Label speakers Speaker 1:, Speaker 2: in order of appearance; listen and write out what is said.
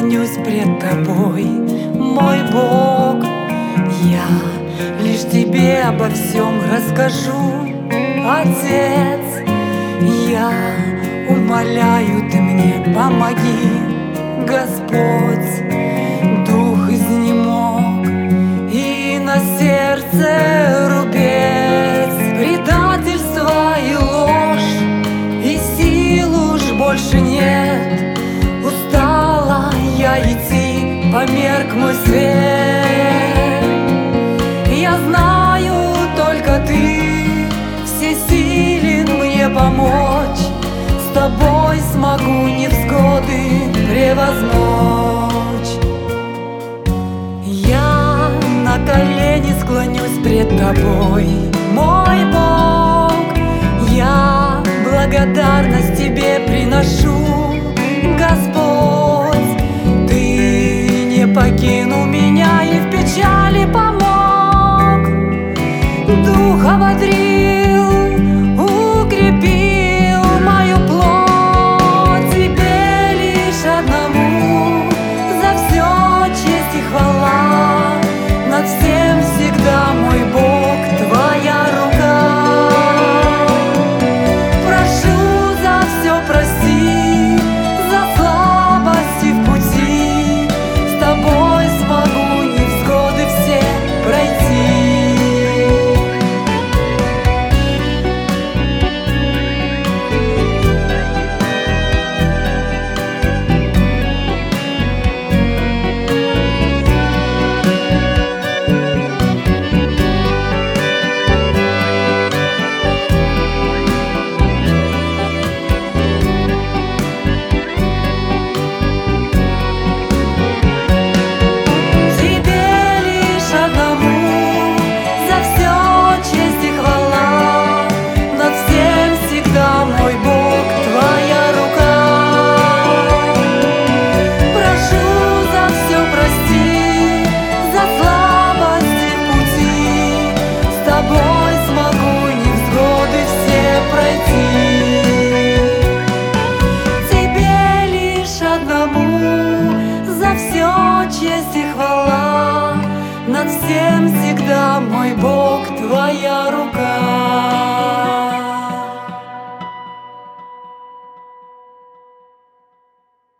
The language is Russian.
Speaker 1: склонюсь пред тобой, мой Бог. Я лишь тебе обо всем расскажу, Отец. Я умоляю, ты мне помоги, Господь. Дух изнемог, и на сердце рубец, предательство и ложь, и сил уж больше нет. Устала я идти, померк мой свет. Я знаю, только ты всесилен мне помочь. С тобой смогу невзгоды превозмочь. Я на колени склонюсь пред тобой, мой Бог. Я благодарность тебе приношу, Господь. Ты не покинул меня и в печали помог. Дух ободрил, укрепил мою плоть. Тебе лишь одному за все честь и хвала. Над всем всегда, мой Бог, твоя рука. Прошу за все прости, за слабости в пути. С тобой смогу невзгоды все пройти. Честь и хвала, над всем всегда, мой Бог, твоя рука.